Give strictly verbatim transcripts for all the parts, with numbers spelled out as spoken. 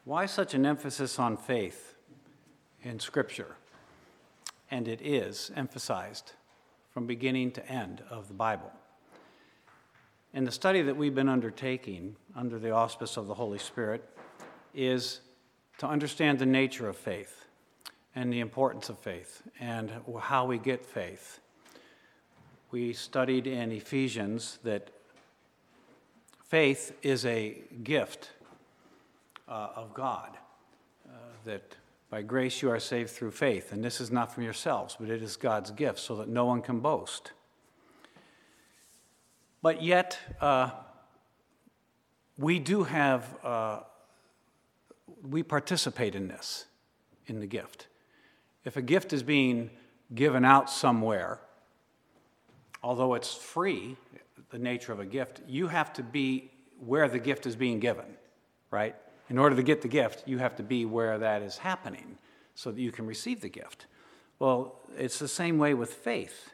Why such an emphasis on faith in Scripture? And it is emphasized from beginning to end of the Bible. And the study that we've been undertaking under the auspice of the Holy Spirit is to understand the nature of faith and the importance of faith and how we get faith. We studied in Ephesians that faith is a gift uh, of God, uh, that by grace you are saved through faith, and this is not from yourselves, but it is God's gift, so that no one can boast. But yet, uh, we do have, uh, we participate in this, in the gift. If a gift is being given out somewhere, although it's free, the nature of a gift, you have to be where the gift is being given, right? In order to get the gift, you have to be where that is happening so that you can receive the gift. Well, it's the same way with faith.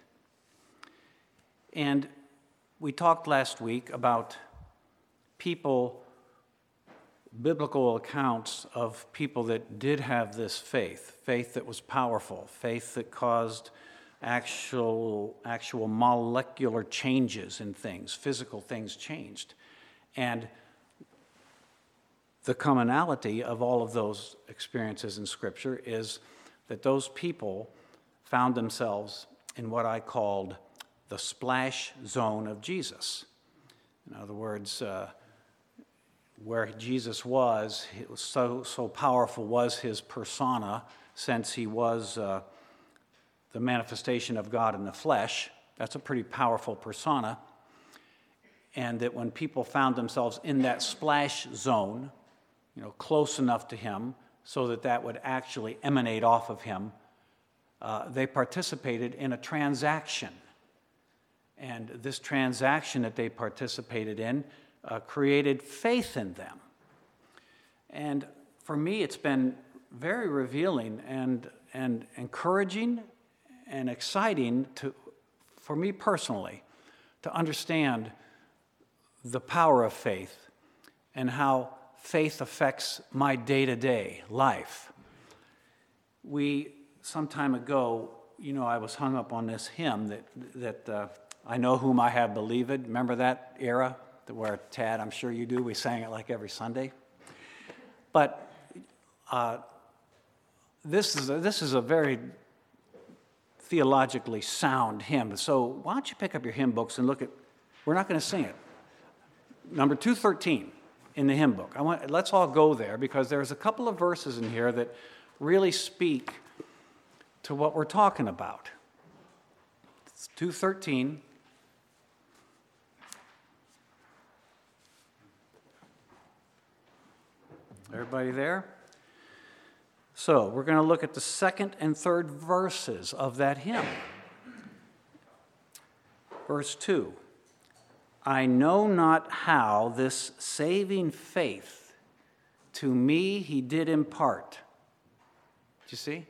And we talked last week about people, biblical accounts of people that did have this faith, faith that was powerful, faith that caused actual, actual molecular changes in things, physical things changed. And the commonality of all of those experiences in Scripture is that those people found themselves in what I called the splash zone of Jesus. In other words, uh, where Jesus was, it was so, so powerful was his persona, since he was uh, the manifestation of God in the flesh. That's a pretty powerful persona. And that when people found themselves in that splash zone, you know, close enough to him so that that would actually emanate off of him, uh, they participated in a transaction. And this transaction that they participated in uh, created faith in them. And for me, it's been very revealing and, and encouraging and exciting to, for me personally, to understand the power of faith and how faith affects my day-to-day life. We, some time ago, you know, I was hung up on this hymn that, that uh, I know whom I have believed. Remember that era where, Tad, I'm sure you do, we sang it like every Sunday. But uh, this is a, this is a very theologically sound hymn. So why don't you pick up your hymn books and look at, we're not going to sing it. Number two thirteen in the hymn book. I want, let's all go there because there's a couple of verses in here that really speak to what we're talking about. It's two thirteen. Everybody there? So we're going to look at the second and third verses of that hymn. Verse two. I know not how this saving faith to me he did impart. Did you see?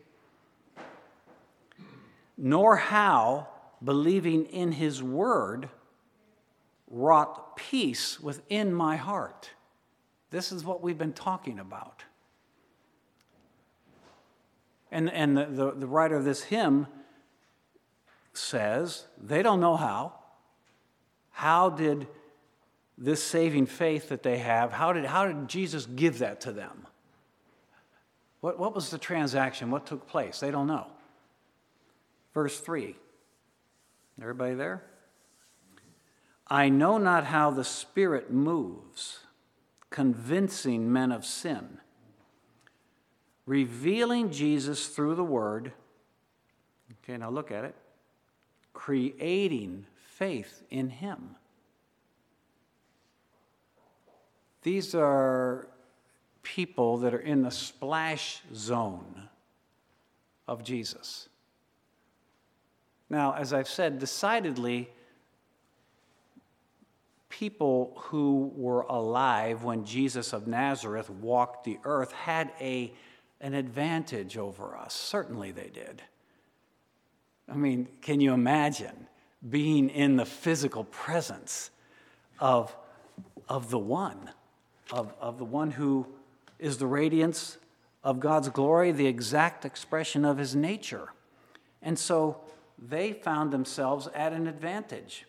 Nor how, believing in his word, wrought peace within my heart. This is what we've been talking about. And, and the, the, the writer of this hymn says they don't know how. How did this saving faith that they have, how did, how did Jesus give that to them? What, what was the transaction? What took place? They don't know. Verse three. Everybody there? I know not how the Spirit moves, convincing men of sin, revealing Jesus through the Word. Okay, now look at it. Creating faith in him. These are people that are in the splash zone of Jesus. Now, as I've said, decidedly, people who were alive when Jesus of Nazareth walked the earth had a, an advantage over us. Certainly they did. I mean, can you imagine being in the physical presence of, of the one, of, of the one who is the radiance of God's glory, the exact expression of his nature. And so they found themselves at an advantage.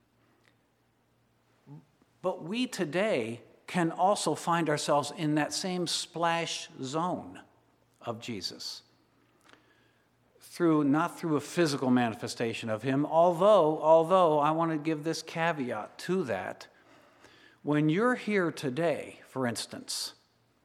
But we today can also find ourselves in that same splash zone of Jesus. Through, not through a physical manifestation of him, although, although I want to give this caveat to that. When you're here today, for instance,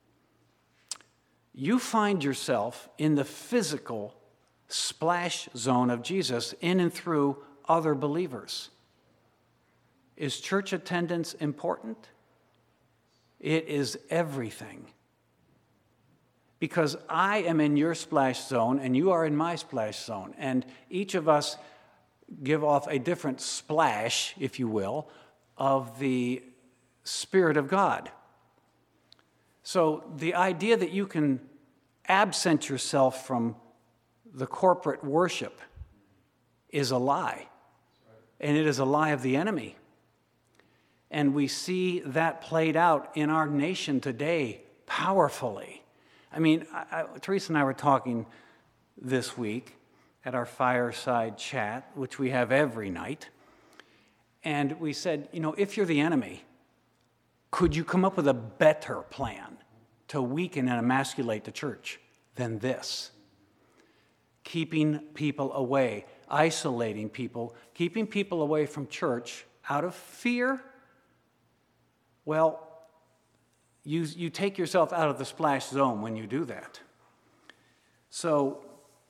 you find yourself in the physical splash zone of Jesus in and through other believers. Is church attendance important? It is everything. Because I am in your splash zone and you are in my splash zone. And each of us give off a different splash, if you will, of the Spirit of God. So the idea that you can absent yourself from the corporate worship is a lie. And it is a lie of the enemy. And we see that played out in our nation today powerfully. I mean, I, I, Teresa and I were talking this week at our fireside chat, which we have every night. And we said, you know, if you're the enemy, could you come up with a better plan to weaken and emasculate the church than this? Keeping people away, isolating people, keeping people away from church out of fear. Well, you, you take yourself out of the splash zone when you do that. So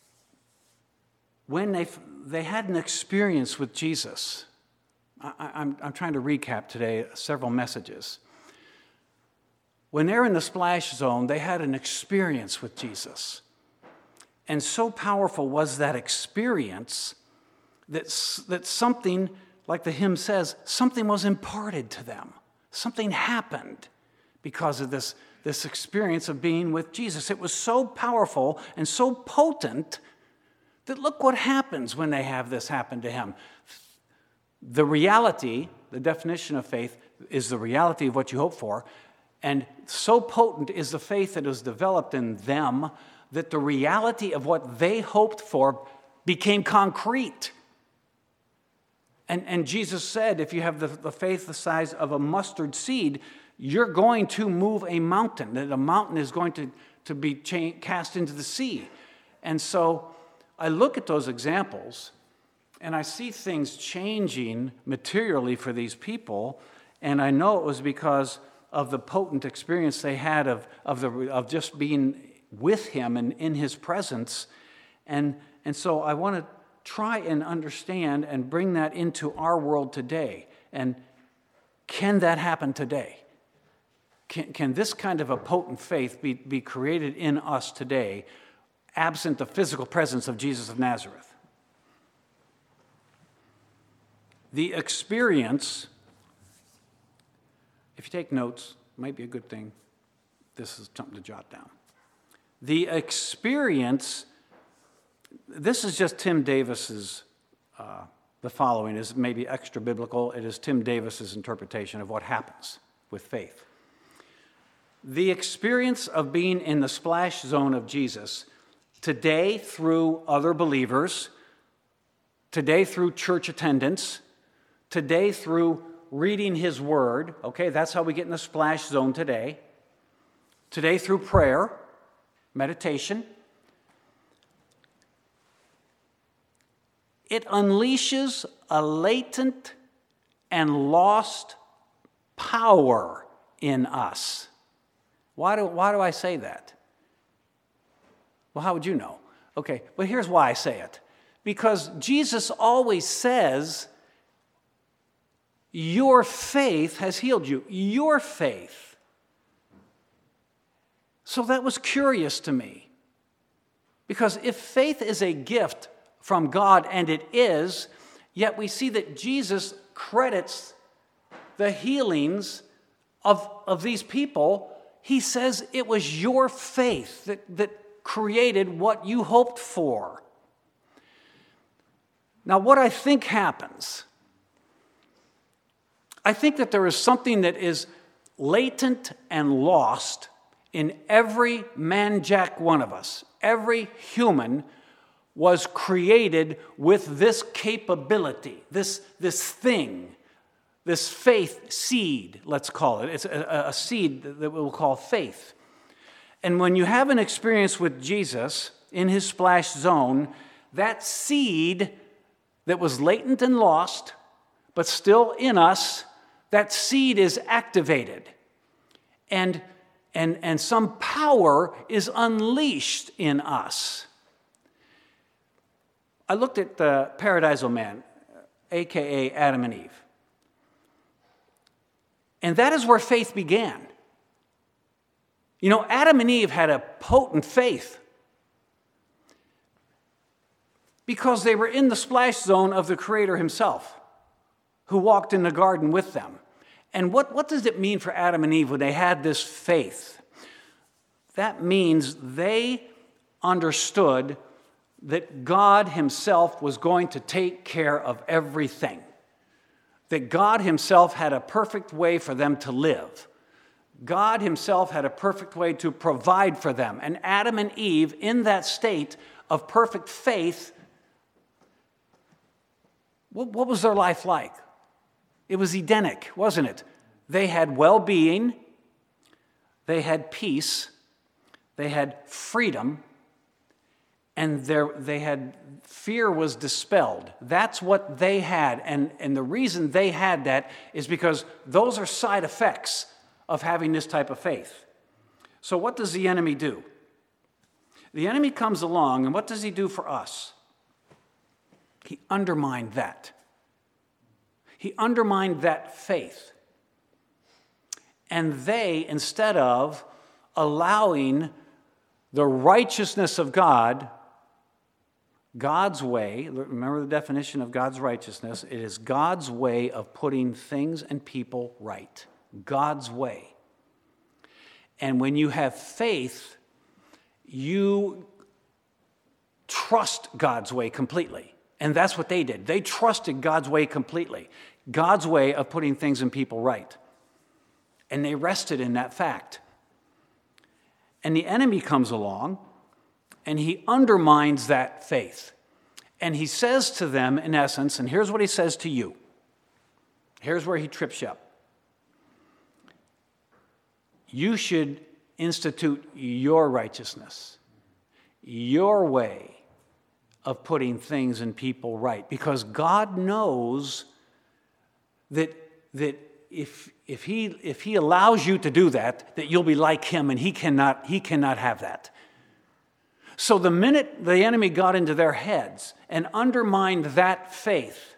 when they they had an experience with Jesus, I, I'm, I'm trying to recap today several messages. When they're in the splash zone, they had an experience with Jesus. And so powerful was that experience that, that something, like the hymn says, something was imparted to them. Something happened because of this, this experience of being with Jesus. It was so powerful and so potent that look what happens when they have this happen to him. The reality, the definition of faith, is the reality of what you hope for. And so potent is the faith that is developed in them that the reality of what they hoped for became concrete. And, and Jesus said, if you have the, the faith the size of a mustard seed, you're going to move a mountain. That a mountain is going to, to be cha- cast into the sea. And so I look at those examples, and I see things changing materially for these people, and I know it was because of the potent experience they had of, of, the, of just being with him and in his presence. And, and so I want to try and understand and bring that into our world today. And can that happen today? Can, can this kind of a potent faith be, be created in us today, absent the physical presence of Jesus of Nazareth? The experience, if you take notes, might be a good thing. This is something to jot down. The experience, this is just Tim Davis's, uh, the following is maybe extra biblical. It is Tim Davis's interpretation of what happens with faith. The experience of being in the splash zone of Jesus today through other believers, today through church attendance, today through reading his word, okay, that's how we get in the splash zone today. Today through prayer, meditation. It unleashes a latent and lost power in us. Why do, why do I say that? Well, how would you know? Okay, but here's why I say it. Because Jesus always says, your faith has healed you. Your faith. So that was curious to me. Because if faith is a gift from God, and it is, yet we see that Jesus credits the healings of, of these people. He says it was your faith that, that created what you hoped for. Now, what I think happens, I think that there is something that is latent and lost, in every man jack one of us, every human was created with this capability, this, this thing, this faith seed, let's call it. It's a, a seed that we'll call faith. And when you have an experience with Jesus in his splash zone, that seed that was latent and lost, but still in us, that seed is activated. And, and, and some power is unleashed in us. I looked at the Paradisal Man, a k a. Adam and Eve. And that is where faith began. You know, Adam and Eve had a potent faith because they were in the splash zone of the Creator himself, who walked in the garden with them. And what, what does it mean for Adam and Eve when they had this faith? That means they understood that God himself was going to take care of everything. That God himself had a perfect way for them to live. God himself had a perfect way to provide for them. And Adam and Eve, in that state of perfect faith, what, what was their life like? It was Edenic, wasn't it? They had well-being, they had peace, they had freedom, and there, they had fear was dispelled. That's what they had. And, and the reason they had that is because those are side effects of having this type of faith. So what does the enemy do? The enemy comes along, and what does he do for us? He undermined that. He undermined that faith. And they, instead of allowing the righteousness of God, God's way, remember the definition of God's righteousness, it is God's way of putting things and people right. God's way. And when you have faith, you trust God's way completely. And that's what they did. They trusted God's way completely. God's way of putting things and people right. And they rested in that fact. And the enemy comes along, and he undermines that faith. And he says to them, in essence, and here's what he says to you. Here's where he trips you up. You should institute your righteousness, your way of putting things and people right. Because God knows that, that if, if, he, if he allows you to do that, that you'll be like him, and he cannot, he cannot have that. So the minute the enemy got into their heads and undermined that faith,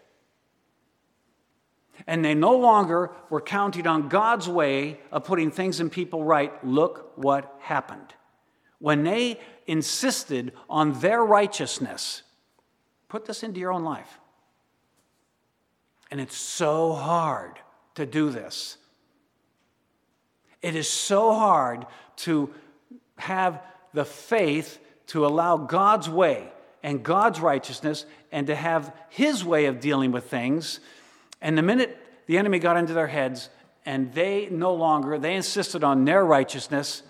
and they no longer were counting on God's way of putting things and people right, look what happened. When they insisted on their righteousness, put this into your own life. And it's so hard to do this. It is so hard to have the faith to allow God's way and God's righteousness and to have his way of dealing with things. And the minute the enemy got into their heads and they no longer, they insisted on their righteousness,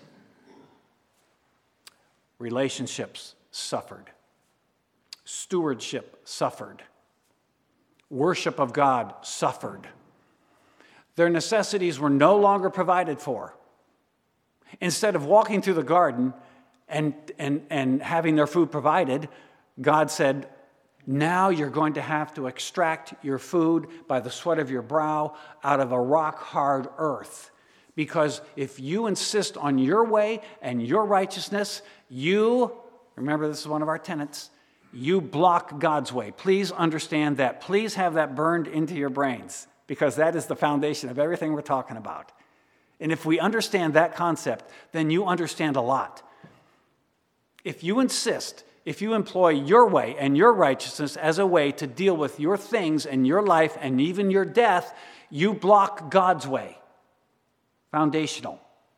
relationships suffered. Stewardship suffered. Worship of God suffered. Their necessities were no longer provided for. Instead of walking through the garden and, and, and having their food provided, God said, now you're going to have to extract your food by the sweat of your brow out of a rock-hard earth. Because if you insist on your way and your righteousness, you, remember this is one of our tenets, you block God's way. Please understand that. Please have that burned into your brains, because that is the foundation of everything we're talking about. And if we understand that concept, then you understand a lot. If you insist, if you employ your way and your righteousness as a way to deal with your things and your life and even your death, you block God's way. Foundational.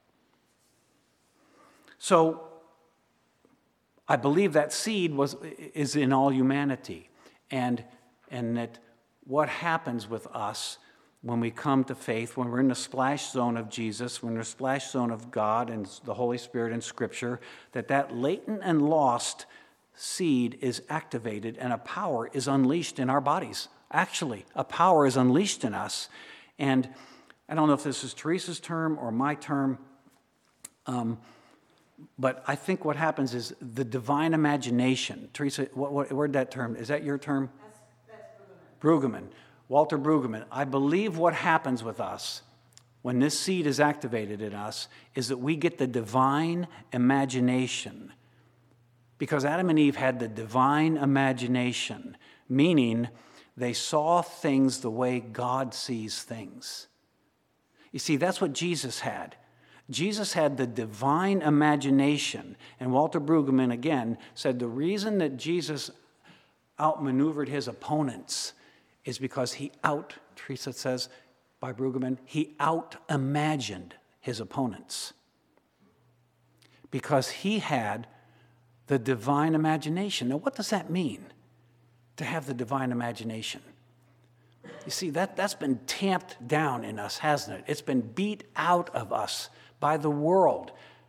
So I believe that seed was is in all humanity, and and that what happens with us, when we come to faith, when we're in the splash zone of Jesus, when we're in the splash zone of God and the Holy Spirit and Scripture, that that latent and lost seed is activated and a power is unleashed in our bodies. Actually, a power is unleashed in us. And I don't know if this is Teresa's term or my term, um, but I think what happens is the divine imagination. Teresa, what, what, where'd that term? Is that your term? That's, that's Brueggemann. Brueggemann. Walter Brueggemann. I believe what happens with us when this seed is activated in us is that we get the divine imagination. Because Adam and Eve had the divine imagination, meaning they saw things the way God sees things. You see, that's what Jesus had. Jesus had the divine imagination. And Walter Brueggemann, again, said the reason that Jesus outmaneuvered his opponents is because he out, Teresa says, by Brueggemann, he out-imagined his opponents. Because he had the divine imagination. Now, what does that mean, to have the divine imagination? You see, that, that's been tamped down in us, hasn't it? It's been beat out of us by the world.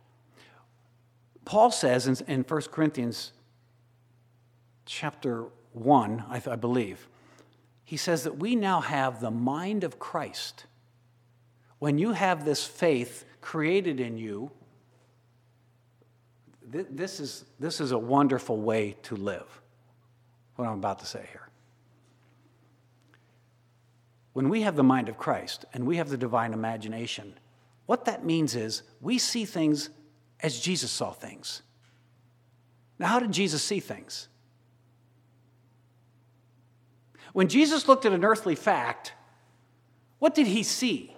Paul says in, in First Corinthians chapter one, I, I believe, he says that we now have the mind of Christ. When you have this faith created in you, th- this is, this is a wonderful way to live, what I'm about to say here. When we have the mind of Christ and we have the divine imagination, what that means is we see things as Jesus saw things. Now, how did Jesus see things? When Jesus looked at an earthly fact, what did he see?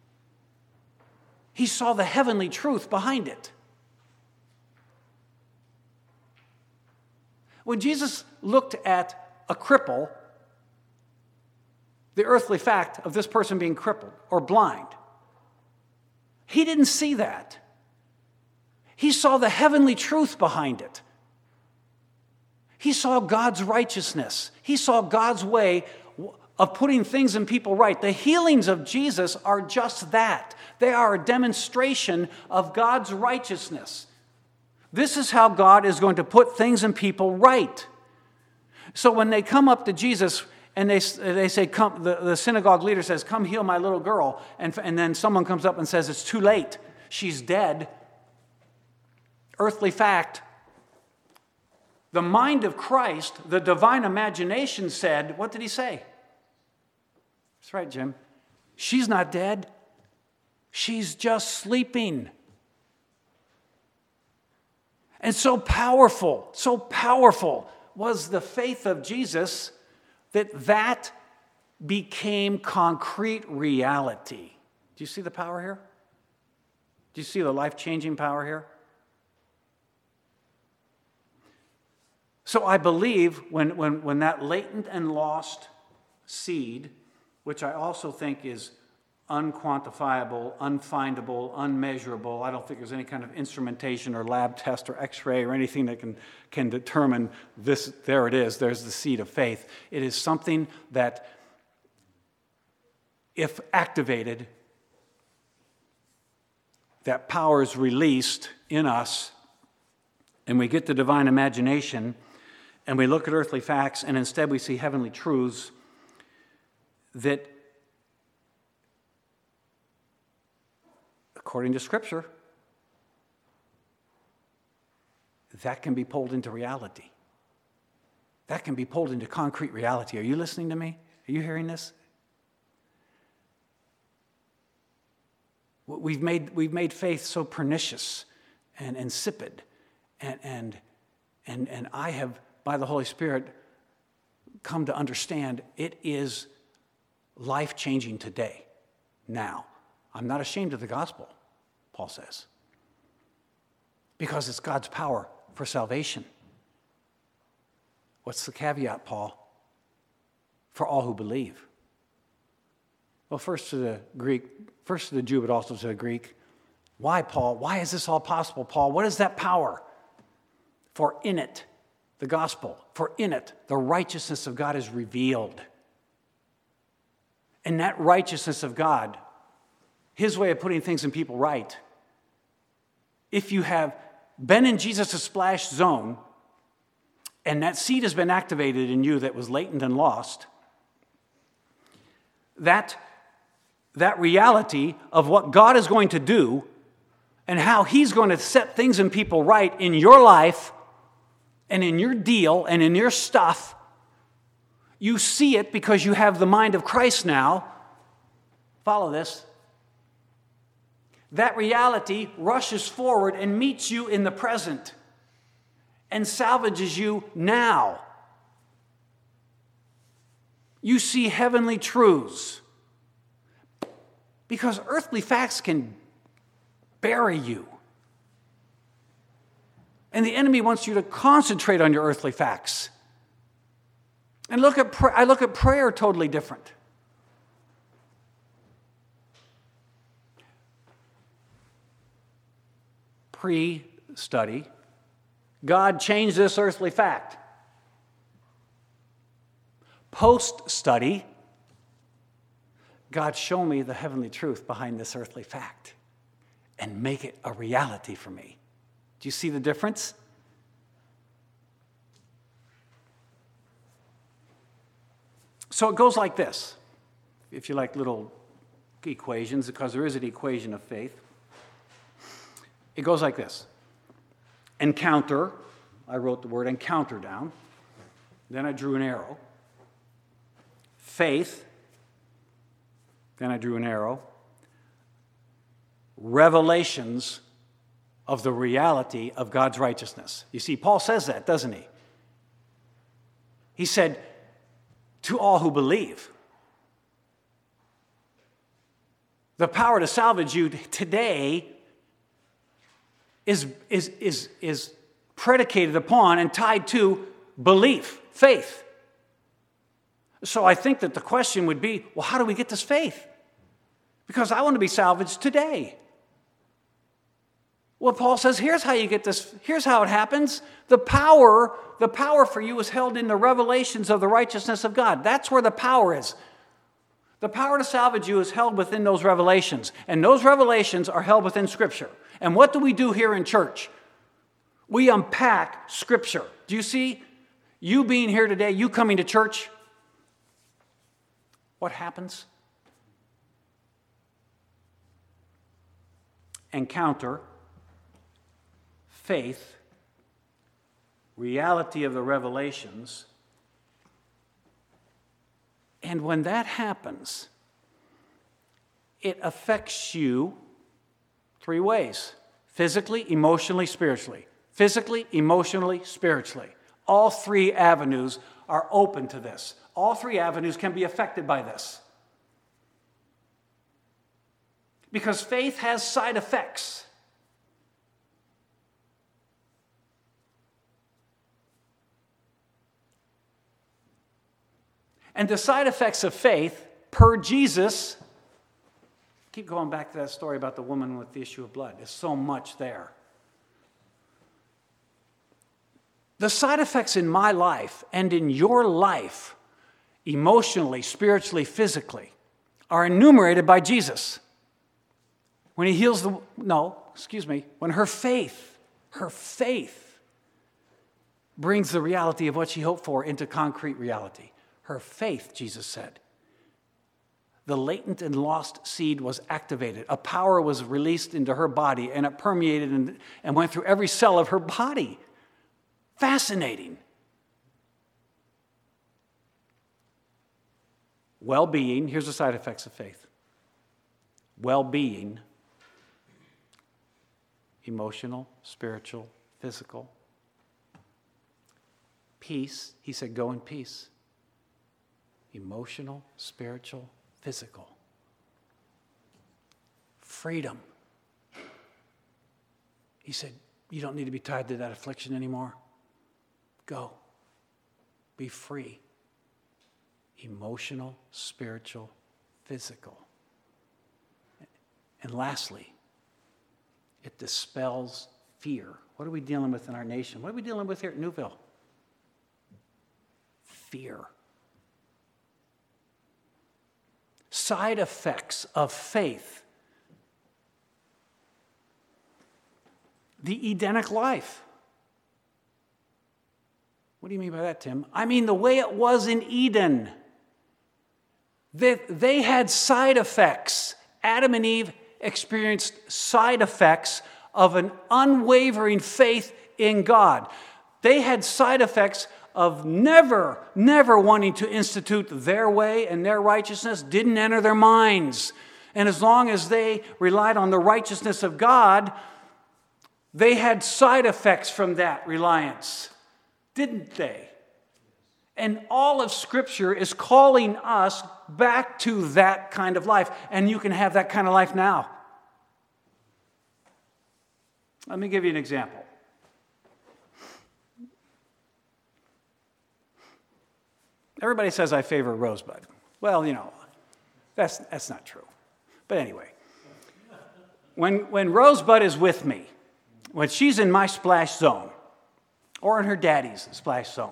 He saw the heavenly truth behind it. When Jesus looked at a cripple, the earthly fact of this person being crippled or blind, he didn't see that. He saw the heavenly truth behind it. He saw God's righteousness. He saw God's way of putting things in people right. The healings of Jesus are just that. They are a demonstration of God's righteousness. This is how God is going to put things in people right. So when they come up to Jesus and they, they say, come, the, the synagogue leader says, come heal my little girl. And, and then someone comes up and says, it's too late. She's dead. Earthly fact. The mind of Christ, the divine imagination said, what did he say? That's right, Jim. She's not dead. She's just sleeping. And so powerful, so powerful was the faith of Jesus that that became concrete reality. Do you see the power here? Do you see the life-changing power here? So I believe when, when, when that latent and lost seed, which I also think is unquantifiable, unfindable, unmeasurable, I don't think there's any kind of instrumentation or lab test or x-ray or anything that can, can determine this, there it is, there's the seed of faith. It is something that, if activated, that power is released in us, and we get the divine imagination, and we look at earthly facts, and instead we see heavenly truths that, according to Scripture, that can be pulled into reality. That can be pulled into concrete reality. Are you listening to me? Are you hearing this? We've made, we've made faith so pernicious and insipid, and, and, and, and I have, by the Holy Spirit, come to understand it is life-changing today, now. I'm not ashamed of the gospel, Paul says, because it's God's power for salvation. What's the caveat, Paul? For all who believe. Well, first to the Greek, first to the Jew, but also to the Greek. Why, Paul? Why is this all possible, Paul? What is that power? For in it, the gospel, for in it, the righteousness of God is revealed. And that righteousness of God, his way of putting things in people right, if you have been in Jesus' splash zone, and that seed has been activated in you that was latent and lost, that, that reality of what God is going to do and how he's going to set things in people right in your life and in your deal and in your stuff, you see it because you have the mind of Christ now. Follow this. That reality rushes forward and meets you in the present and salvages you now. You see heavenly truths because earthly facts can bury you. And the enemy wants you to concentrate on your earthly facts. And look at pra- I look at prayer totally different. Pre-study, God changed this earthly fact. Post-study, God, show me the heavenly truth behind this earthly fact and make it a reality for me. Do you see the difference? So it goes like this, if you like little equations, because there is an equation of faith. It goes like this. Encounter, I wrote the word encounter down. Then I drew an arrow. Faith, then I drew an arrow. Revelations of the reality of God's righteousness. You see, Paul says that, doesn't he? He said, to all who believe. The power to salvage you today is, is, is, is predicated upon and tied to belief, faith. So I think that the question would be, well, how do we get this faith? Because I want to be salvaged today. Well, Paul says, here's how you get this, here's how it happens. The power, the power for you is held in the revelations of the righteousness of God. That's where the power is. The power to salvage you is held within those revelations. And those revelations are held within Scripture. And what do we do here in church? We unpack Scripture. Do you see? You being here today, you coming to church, what happens? Encounter, faith, reality of the revelations. And when that happens, it affects you three ways: physically, emotionally, spiritually. Physically, emotionally, spiritually. All three avenues are open to this. All three avenues can be affected by this. Because faith has side effects. And the side effects of faith, per Jesus, keep going back to that story about the woman with the issue of blood. There's so much there. The side effects in my life and in your life, emotionally, spiritually, physically, are enumerated by Jesus. When he heals the, no, excuse me, when her faith, her faith brings the reality of what she hoped for into concrete reality. Her faith, Jesus said. The latent and lost seed was activated. A power was released into her body, and it permeated and, and went through every cell of her body. Fascinating. Well-being, here's the side effects of faith. Well-being, emotional, spiritual, physical. Peace, he said, go in peace. Emotional, spiritual, physical. Freedom. He said, you don't need to be tied to that affliction anymore. Go. Be free. Emotional, spiritual, physical. And lastly, it dispels fear. What are we dealing with in our nation? What are we dealing with here at Newville? Fear. side effects of faith. The Edenic life. What do you mean by that, Tim? I mean the way it was in Eden. They, they had side effects. Adam and Eve experienced side effects of an unwavering faith in God. They had side effects of never, never wanting to institute their way and their righteousness didn't enter their minds. And as long as they relied on the righteousness of God, they had side effects from that reliance, didn't they? And all of Scripture is calling us back to that kind of life. And you can have that kind of life now. Let me give you an example. Everybody says I favor Rosebud. Well, you know, that's, that's not true. But anyway, when, when Rosebud is with me, when she's in my splash zone, or in her daddy's splash zone,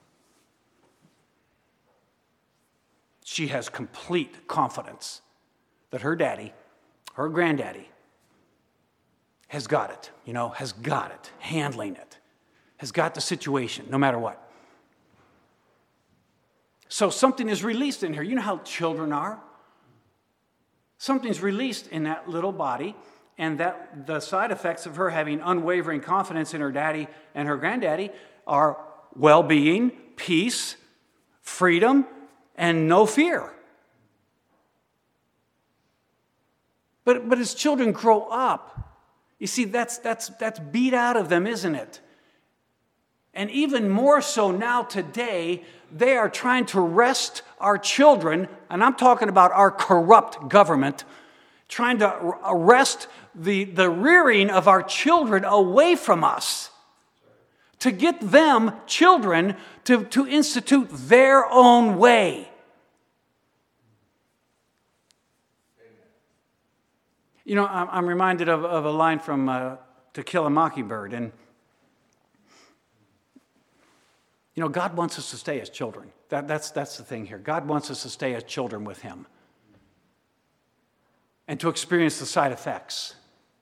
she has complete confidence that her daddy, her granddaddy, has got it, you know, has got it, handling it, has got the situation, no matter what. So something is released in her. You know how children are? Something's released in that little body, and that the side effects of her having unwavering confidence in her daddy and her granddaddy are well-being, peace, freedom, and no fear. But, but as children grow up, you see, that's, that's, that's beat out of them, isn't it? And even more so now today, they are trying to wrest our children, and I'm talking about our corrupt government, trying to arrest the, the rearing of our children away from us, to get them, children, to, to institute their own way. You know, I'm, I'm reminded of, of a line from uh, To Kill a Mockingbird, and you know, God wants us to stay as children. That, that's, that's the thing here. God wants us to stay as children with Him and to experience the side effects.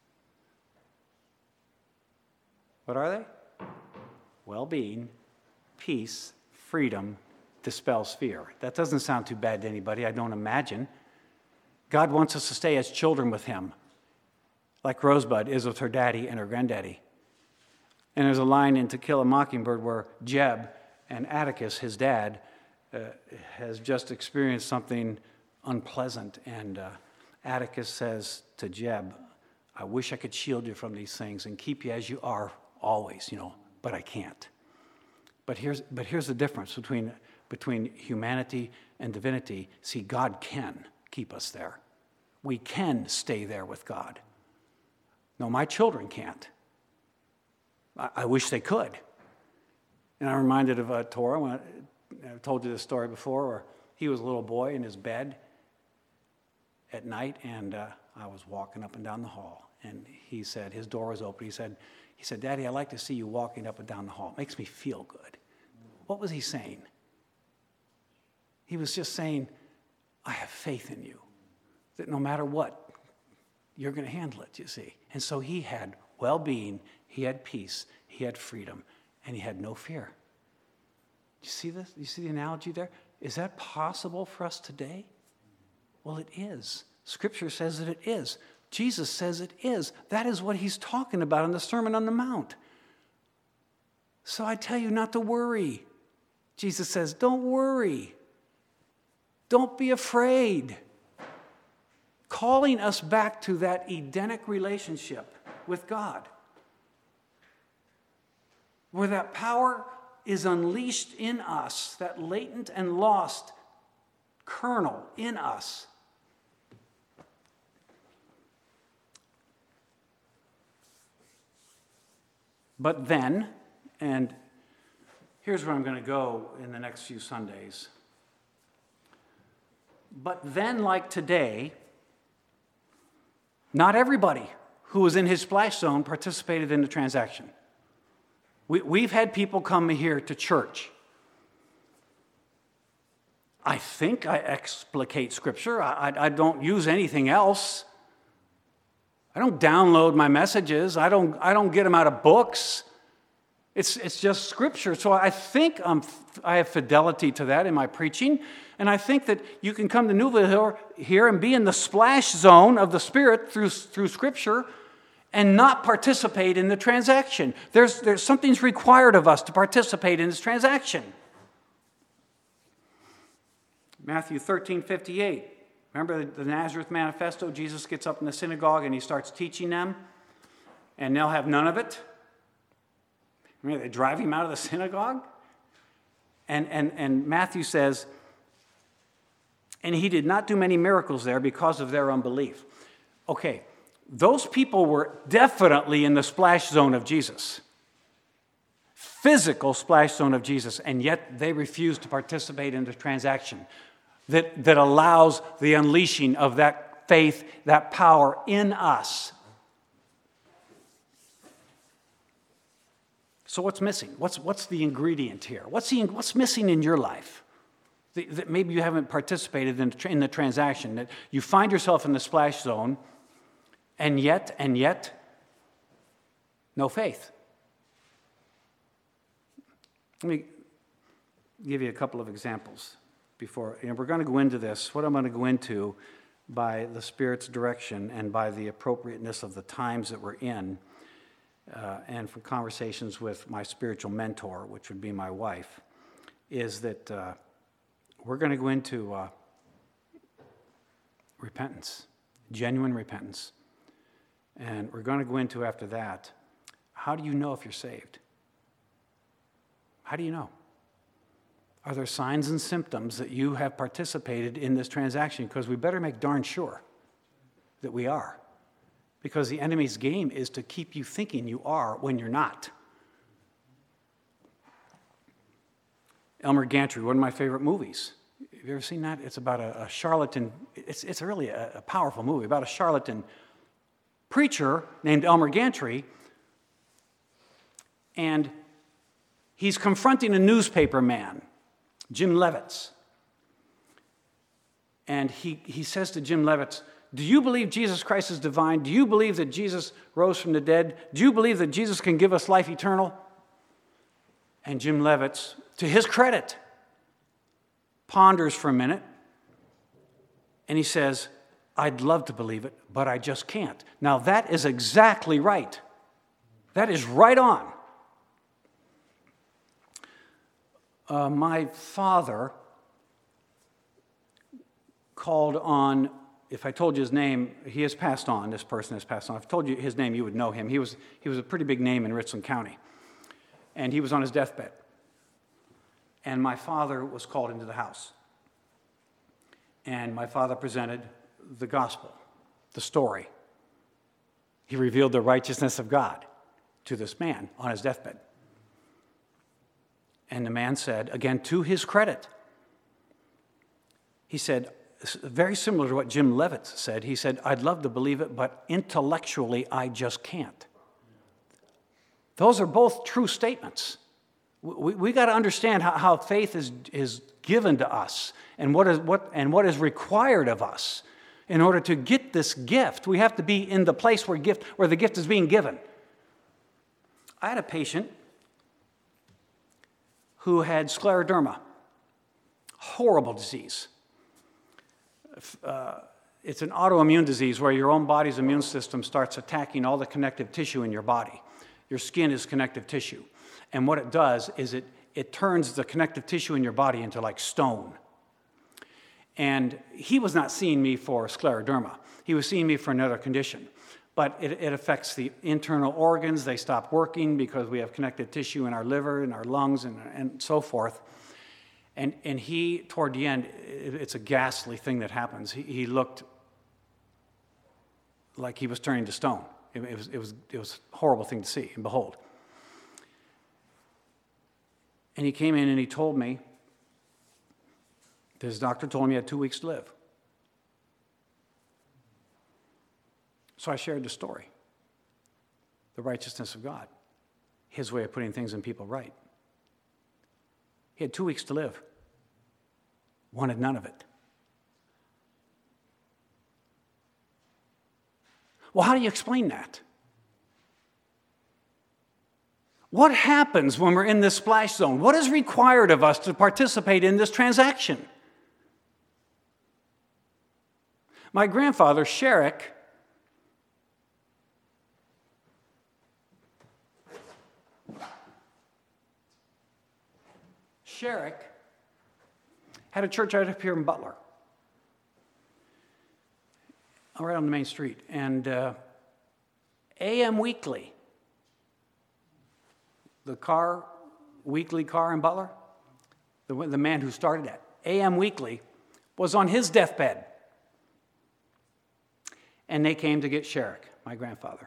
What are they? Well-being, peace, freedom, dispels fear. That doesn't sound too bad to anybody, I don't imagine. God wants us to stay as children with Him, like Rosebud is with her daddy and her granddaddy. And there's a line in To Kill a Mockingbird where Jeb and Atticus, his dad, uh, has just experienced something unpleasant. And uh, Atticus says to Jeb, I wish I could shield you from these things and keep you as you are always, you know, but I can't. But here's, but here's the difference between, between humanity and divinity. See, God can keep us there. We can stay there with God. No, my children can't. I, I wish they could. And I'm reminded of uh, Torah, when I, I've told you this story before, where he was a little boy in his bed at night, and uh, I was walking up and down the hall. And he said, his door was open. He said, he said, Daddy, I like to see you walking up and down the hall. It makes me feel good. What was he saying? He was just saying, I have faith in you, that no matter what, you're going to handle it, you see. And so he had well-being, he had peace, he had freedom, and he had no fear. Do you see this? You see the analogy there? Is that possible for us today? Well, it is. Scripture says that it is. Jesus says it is. That is what he's talking about in the Sermon on the Mount. So I tell you not to worry. Jesus says, don't worry. Don't be afraid. Calling us back to that Edenic relationship with God, where that power is unleashed in us, that latent and lost kernel in us. But then, and here's where I'm going to go in the next few Sundays. But then, like today, not everybody who was in his splash zone participated in the transaction. We, we've had people come here to church I think I explicate Scripture. I, I, I don't use anything else. I don't download my messages. I don't, I don't get them out of books. It's, it's just Scripture. So I think I'm, I have fidelity to that in my preaching. And I think that you can come to Newville here and be in the splash zone of the Spirit through, through Scripture and not participate in the transaction. There's, there's something's required of us to participate in this transaction. Matthew thirteen fifty-eight. Remember the, the Nazareth Manifesto? Jesus gets up in the synagogue and he starts teaching them, and they'll have none of it. Remember, they drive him out of the synagogue? And, and, and Matthew says, and he did not do many miracles there because of their unbelief. Okay, those people were definitely in the splash zone of Jesus. Physical splash zone of Jesus, and yet they refused to participate in the transaction that, that allows the unleashing of that faith, that power in us. So what's missing? What's, what's the ingredient here? What's, the, what's missing in your life? The, that maybe you haven't participated in, in the transaction, that you find yourself in the splash zone, and yet, and yet, no faith. Let me give you a couple of examples before, and we're going to go into this. What I'm going to go into by the Spirit's direction and by the appropriateness of the times that we're in, uh, and from conversations with my spiritual mentor, which would be my wife, is that uh, we're going to go into uh, repentance, genuine repentance. And we're going to go into after that, how do you know if you're saved? How do you know? Are there signs and symptoms that you have participated in this transaction? Because we better make darn sure that we are. Because the enemy's game is to keep you thinking you are when you're not. Elmer Gantry, one of my favorite movies. Have you ever seen that? It's about a, a charlatan. It's, it's really a, a powerful movie about a charlatan preacher named Elmer Gantry. And he's confronting a newspaper man, Jim Levitz. And he, he says to Jim Levitz, do you believe Jesus Christ is divine? Do you believe that Jesus rose from the dead? Do you believe that Jesus can give us life eternal? And Jim Levitz, to his credit, ponders for a minute, and he says, I'd love to believe it, but I just can't. Now that is exactly right. That is right on. Uh, my father called on, if I told you his name, he has passed on, this person has passed on. If I told you his name, you would know him. He was, he was a pretty big name in Richland County. And he was on his deathbed. And my father was called into the house. And my father presented the gospel, the story. He revealed the righteousness of God to this man on his deathbed. And the man said, again, to his credit, he said, very similar to what Jim Levitt said, he said, I'd love to believe it, but intellectually I just can't. Those are both true statements. We, we got to understand how, how faith is, is given to us and what is, what, and what is required of us in order to get this gift. We have to be in the place where, gift, where the gift is being given. I had a patient who had scleroderma, horrible disease. Uh, it's an autoimmune disease where your own body's immune system starts attacking all the connective tissue in your body. Your skin is connective tissue. And what it does is it, it turns the connective tissue in your body into like stone. And he was not seeing me for scleroderma. He was seeing me for another condition. But it, it affects the internal organs. They stop working because we have connective tissue in our liver and our lungs and, and so forth. And, and he, toward the end, it, it's a ghastly thing that happens. He, he looked like he was turning to stone. It, it, was, it, was, it was a horrible thing to see and behold. And he came in and he told me that his doctor told him he had two weeks to live. So I shared the story, the righteousness of God, his way of putting things in people right. He had two weeks to live. wanted none of it. Well, how do you explain that? What happens when we're in this splash zone? What is required of us to participate in this transaction? My grandfather, Sherrick, Sherrick had a church right up here in Butler, right on the main street. And uh, A M Weekly, the car, weekly car in Butler, the, the man who started it, A M Weekly, was on his deathbed. And they came to get Sherrick, my grandfather.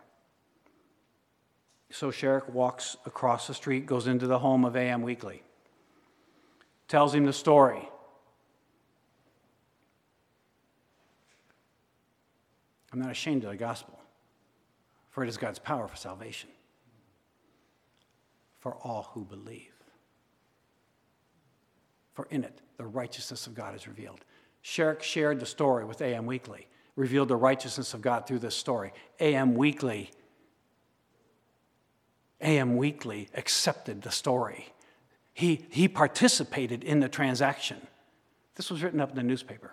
So Sherrick walks across the street, goes into the home of A M Weekly, tells him the story. I'm not ashamed of the gospel, for it is God's power for salvation for all who believe. For in it, the righteousness of God is revealed. Sherrick shared the story with A M Weekly, revealed the righteousness of God through this story. A M Weekly, A M Weekly accepted the story. He, he participated in the transaction. This was written up in the newspaper.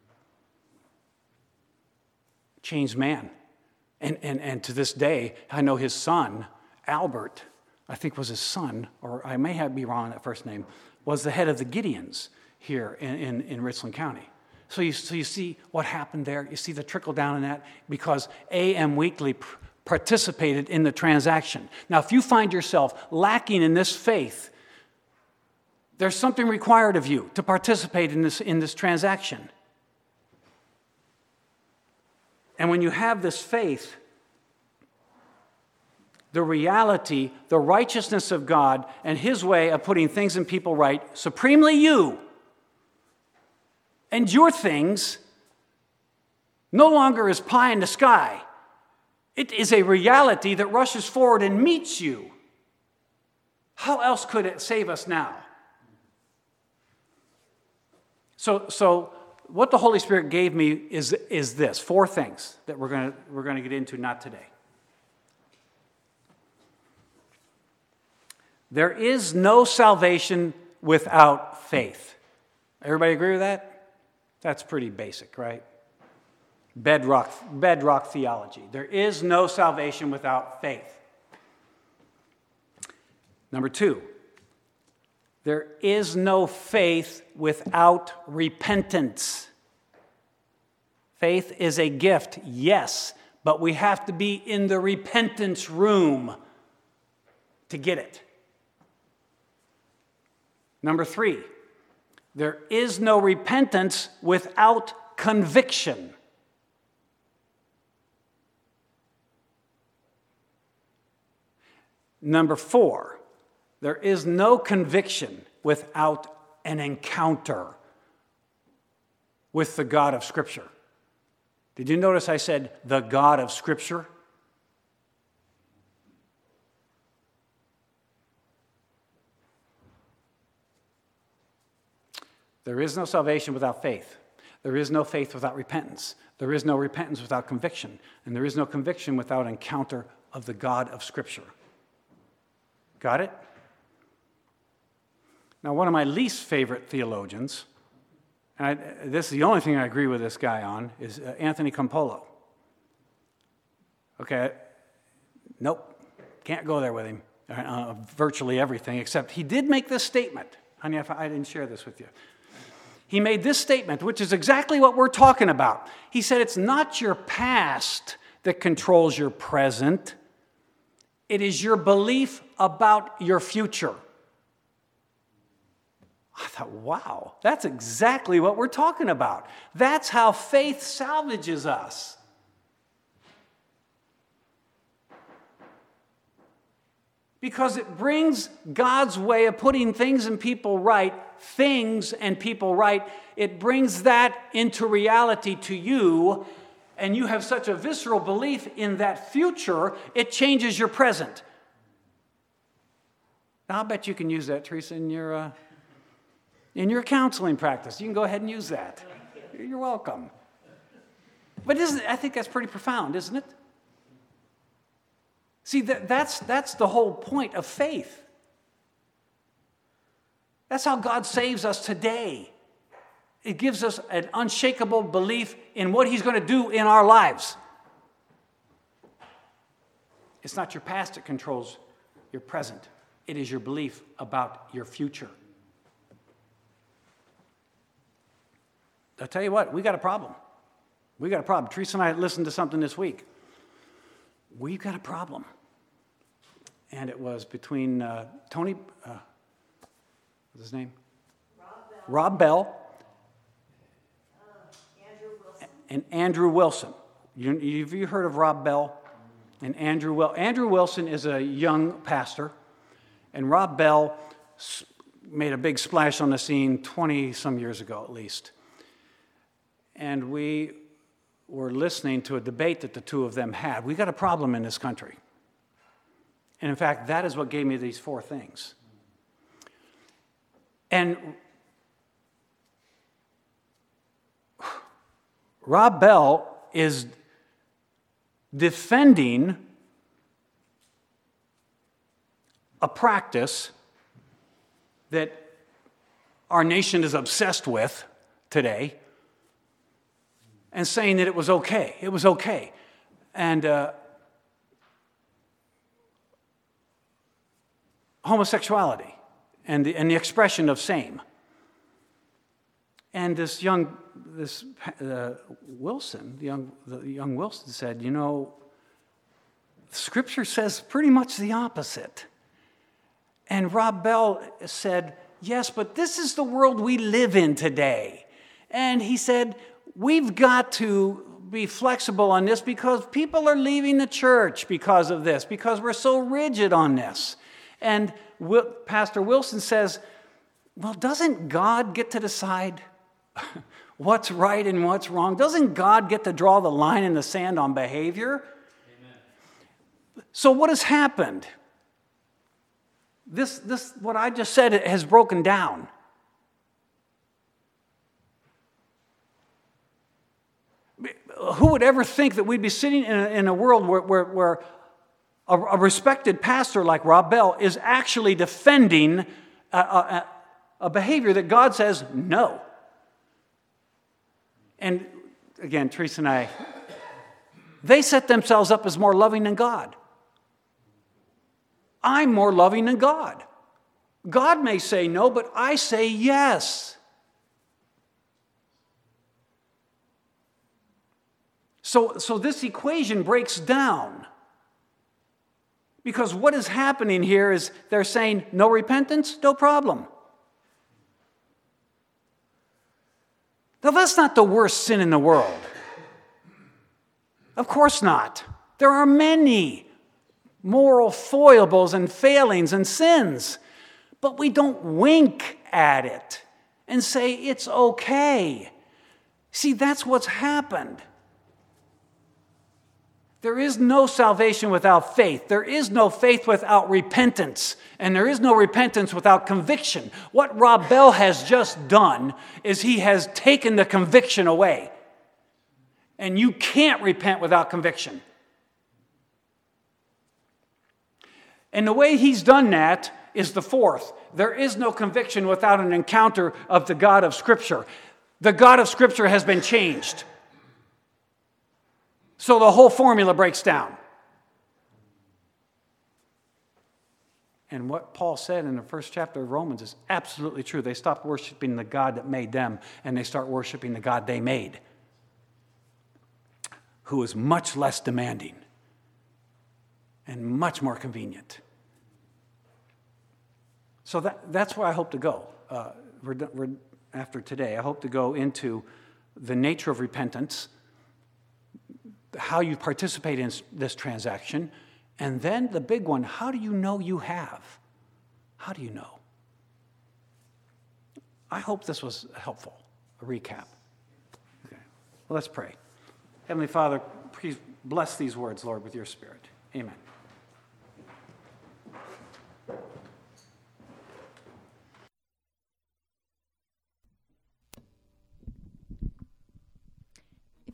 Changed man. And, and, and to this day, I know his son, Albert, I think was his son, or I may have be wrong on that first name, was the head of the Gideons here in, in, in Richland County. So you, so you see what happened there? You see the trickle down in that? Because A M Weekly pr- participated in the transaction. Now, if you find yourself lacking in this faith, there's something required of you to participate in this, in this transaction. And when you have this faith, the reality, the righteousness of God, and His way of putting things and people right, supremely you, and your things, no longer is pie in the sky. It is a reality that rushes forward and meets you. How else could it save us now? So, so what the Holy Spirit gave me is, is this, four things that we're going to we're going to get into, not today. There is no salvation without faith. Everybody agree with that? That's pretty basic, right? Bedrock, bedrock theology. There is no salvation without faith. Number two, there is no faith without repentance. Faith is a gift, yes, but we have to be in the repentance room to get it. Number three, there is no repentance without conviction. Number four, there is no conviction without an encounter with the God of Scripture. Did you notice I said the God of Scripture? There is no salvation without faith. There is no faith without repentance. There is no repentance without conviction. And there is no conviction without encounter of the God of Scripture. Got it? Now, one of my least favorite theologians, and I, this is the only thing I agree with this guy on, is uh, Anthony Campolo. Okay, nope, can't go there with him. Uh, virtually everything, except he did make this statement. Honey, if I didn't share this with you. He made this statement, which is exactly what we're talking about. He said, it's not your past that controls your present. It is your belief about your future. I thought, wow, that's exactly what we're talking about. That's how faith salvages us. Because it brings God's way of putting things and people right, things and people right, it brings that into reality to you, and you have such a visceral belief in that future, it changes your present. Now, I'll bet you can use that, Teresa, in your, uh, in your counseling practice. You can go ahead and use that. You're welcome. But isn't, I think that's pretty profound, isn't it? See, that, that's, that's the whole point of faith. That's how God saves us today. It gives us an unshakable belief in what he's going to do in our lives. It's not your past that controls your present. It is your belief about your future. I'll tell you what, we got a problem. We got a problem. Teresa and I listened to something this week. We've got a problem. And it was between uh, Tony, uh, what's his name? Rob Bell. Rob Bell uh, Andrew Wilson. And Andrew Wilson. You, have you heard of Rob Bell and Andrew Wilson? Andrew Wilson is a young pastor, and Rob Bell made a big splash on the scene twenty-some years ago at least. And we were listening to a debate that the two of them had. We got a problem in this country. And in fact, that is what gave me these four things. And Rob Bell is defending a practice that our nation is obsessed with today, and saying that it was okay. It was okay. And uh, homosexuality and the, and the expression of same. And this young, this uh, Wilson, the young, the young Wilson said, you know, Scripture says pretty much the opposite. And Rob Bell said, yes, but this is the world we live in today. And he said, we've got to be flexible on this because people are leaving the church because of this, because we're so rigid on this. And Pastor Wilson says, well, doesn't God get to decide what's right and what's wrong? Doesn't God get to draw the line in the sand on behavior? Amen. So what has happened? This, this, what I just said has broken down. Who would ever think that we'd be sitting in a, in a world where, where, where a, a respected pastor like Rob Bell is actually defending a, a, a behavior that God says no? And again, Teresa and I, they set themselves up as more loving than God. I'm more loving than God. God may say no, but I say yes. So, so this equation breaks down. Because what is happening here is they're saying, no repentance, no problem. Now, that's not the worst sin in the world. Of course not. There are many moral foibles and failings and sins. But we don't wink at it and say it's okay. See, that's what's happened. There is no salvation without faith. There is no faith without repentance. And there is no repentance without conviction. What Rob Bell has just done is he has taken the conviction away. And you can't repent without conviction. And the way he's done that is the fourth. There is no conviction without an encounter of the God of Scripture. The God of Scripture has been changed. So the whole formula breaks down. And what Paul said in the first chapter of Romans is absolutely true. They stopped worshiping the God that made them, and they start worshiping the God they made, who is much less demanding and much more convenient. So that, that's where I hope to go. Uh, we're, we're, after today, I hope to go into the nature of repentance, how you participate in this transaction, and then the big one, how do you know you have? How do you know? I hope this was helpful, a recap. Okay. Well, let's pray. Heavenly Father, please bless these words, Lord, with your Spirit. Amen.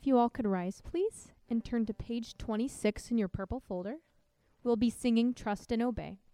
you all could rise, please, and turn to page twenty-six in your purple folder. We'll be singing Trust and Obey.